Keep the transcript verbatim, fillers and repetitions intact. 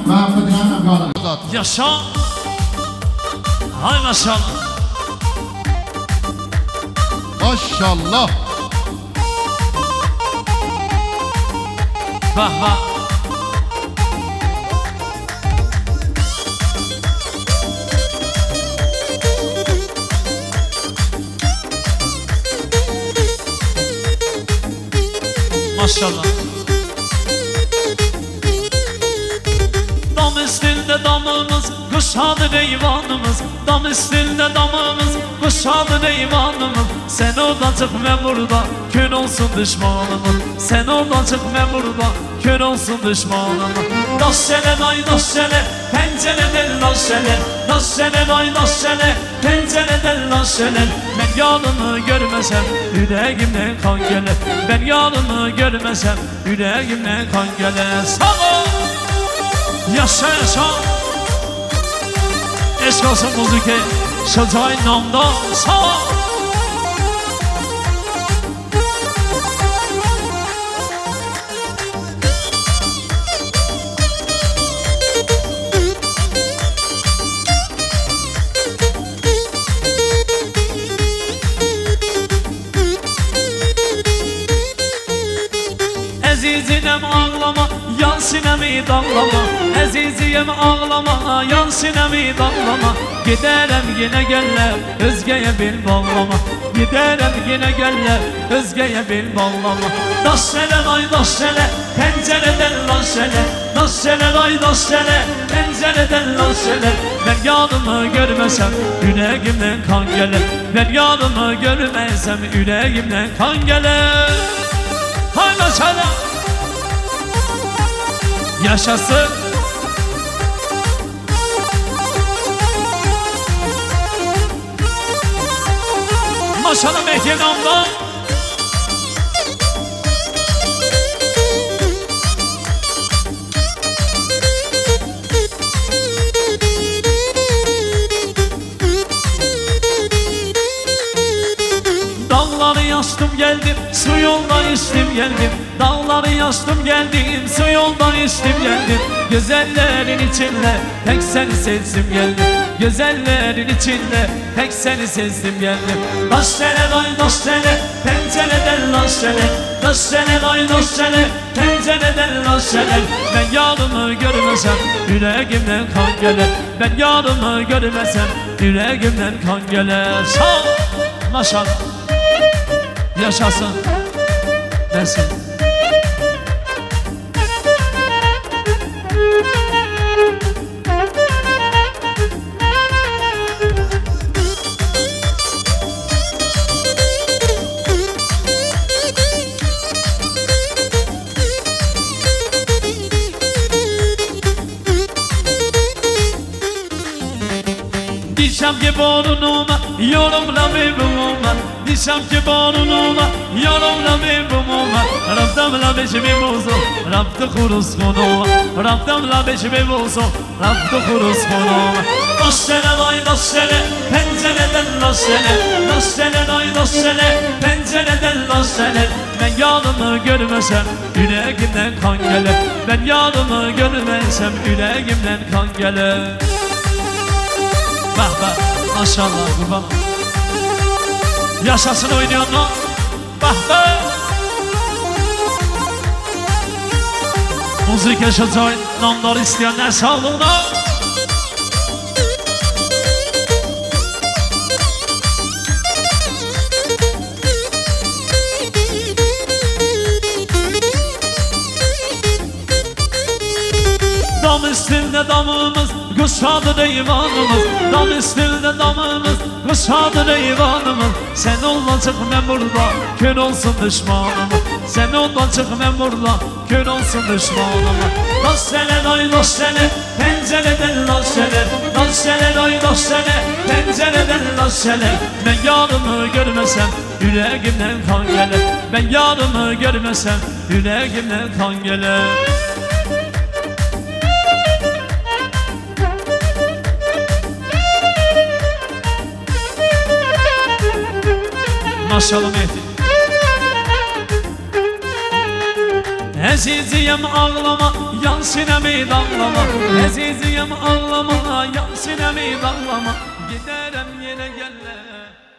Mahmudyan Abgalı. Yaşa. Hay maşallah. Maşallah. Vah vah. Maşallah. Dam üstünde damımız, kuşadı eyvanımız. Dam üstünde damımız, kuşadı eyvanımız. Sen oradan çık ben burada, kör olsun düşmanımız. Sen oradan çık ben burada, kör olsun düşmanımız. Daşşele day daşşele, pencereden daşşele. Daşşele day daşşele, pencereden daşşele. Ben yanımı görmesem, yüreğimden kan gelir. Ben yanımı görmesem, yüreğimden kan gelir. Sağ ol! Yaşa yaşa. Eşk olsun müziğe, Şacay namda. Sağ ol! Azizinem ağlama, yan sinemi dallama. Aziziyem ağlama, yan sinemi dallama. Giderem yine geller, özgeye bil bağlama. Giderem yine geller, özgeye bil bağlama. Daşşele day daşşele, pencereden daşşele. Daşşele day daşşele, pencereden daşşele. Ben yanımı görmesem, yüreğimden kan gelir. Ben yanımı görmesem, yüreğimden kan gelir. Hay maşallah. Yaşasın. Maşallah Mehdi namda. Dağları yaştım geldim, su yoldan içtim geldim. Dağları yaştım geldim, su yoldan içtim geldim. Güzellerin içinde tek seni sezdim geldim. Güzellerin içinde tek seni sezdim geldim. Daşşele day daşşele, pencereden daşşele. Daşşele day daşşele, pencereden daşşele. Ben yanımı görmesem, yüreğimden kan gelir. Ben yanımı görmesem, yüreğimden kan gelir. Sağ ol. Maşallah. Yaşasın dersin. Dişem ki borunuma, yorumla mevhumuma. Dişem ki borunuma, yorumla mevhumuma. Raftamla beşimi bozu, raftı kuruz konuma. Raftamla beşimi bozu, raftı kuruz konuma. Daşşele day daşşele, pencereden daşşele. Daşşele day daşşele, pencereden daşşele. Ben yanımı görmesem, yüreğimden kan gelir. Ben yanımı görmesem, yüreğimden kan gelir. Bak bak, maşallah kurban. Yaşasın oynayan o. Bak bak. Müzik yaşatay, namları isteyenler sağlığına. Dam üstünde damımız, kuşadı eyvanımız. Dam üstünde damımız, kuşadı eyvanımız. Sen olma çık ben burada, kör olsun düşmanımız. Sen olma çık ben burada, kör olsun düşmanımız. Daşşele day daşşele, pencereden daşşele. Daşşele day daşşele, pencereden daşşele. Ben yarımı görmesem, yüreğimden kan gelir. Ben yarımı görmesem, yüreğimden kan gelir. Maşallah Mehdi. Aziziyem ağlama, yan sinemi dağlama Eziziyem ağlama yan sinemi dağlama Giderim yine gelle